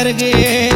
करगे।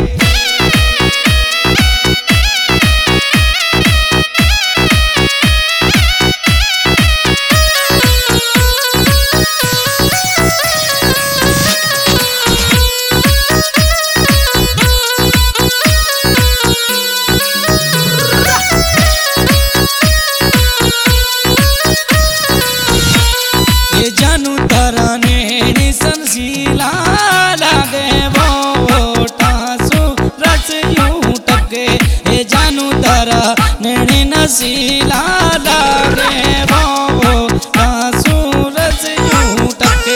जानू तारा ने संशीला लागे वो टासू रस यूं टके। ये जानू तारा ने नशीला लागे वो टासू रस यूं टके।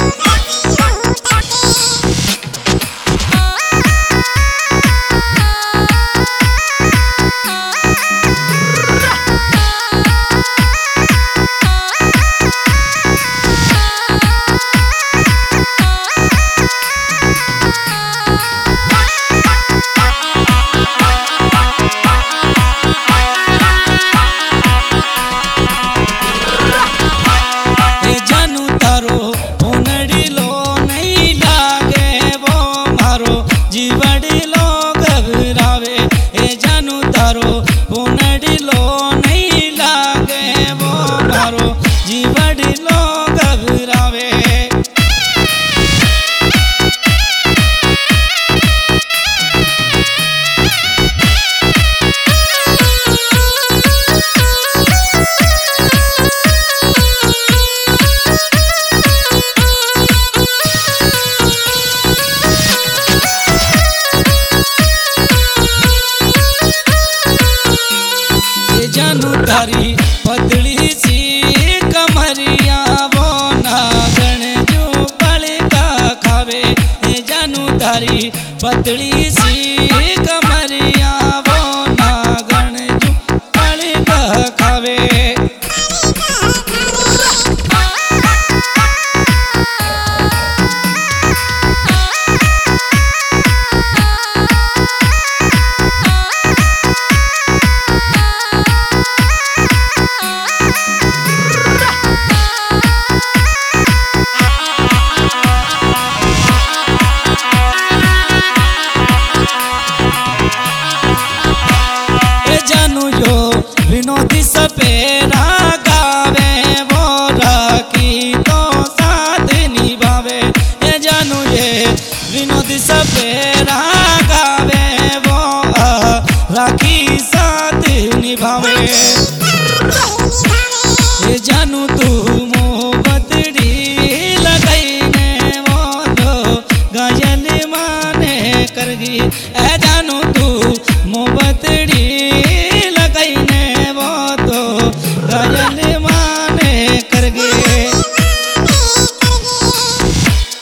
जीवड़ीलो घबरावे ए जानू तारो पुनड़ीलो नहीं लागे वो मारो जीवड़ीलो घबरावे। जानू तारी पतली सी कमरिया वो नागण जो पलका खावे। जानू तारी पतली सी कमरिया वो नागण जो पलका खावे। जानू जो विनोदी सपेरा गावे वो राखी तो साथ निभावे। जानू ये विनोदी सपेरा गावे वो राखी साथ निभावे। जानू तू मोहब्बतड़ी लगाईने वो तो गायल माने करगी। जानू तू मोहब्बतड़ी